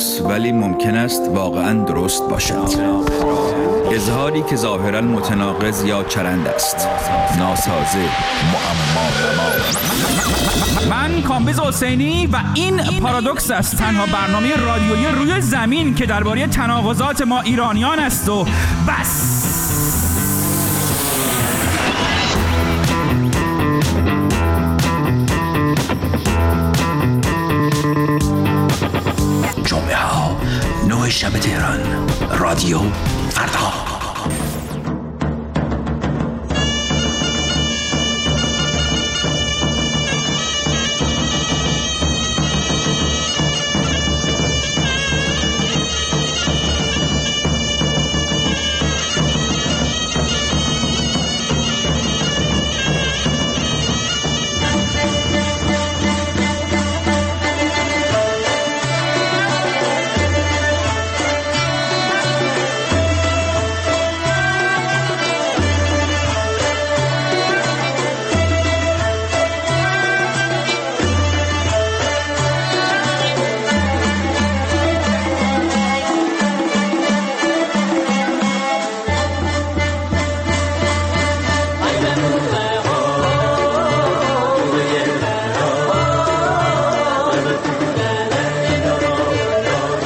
پرادوکس ولی ممکن است واقعاً درست باشد. اظهاری که ظاهراً متناقض یا چرند است. ناسازه، معما. من کامبیز حسینی و این پارادوکس است، تنها برنامه رادیویی روی زمین که درباره تناقضات ما ایرانیان است و بس. جمعه ها 9 شب تهران، رادیو فردا.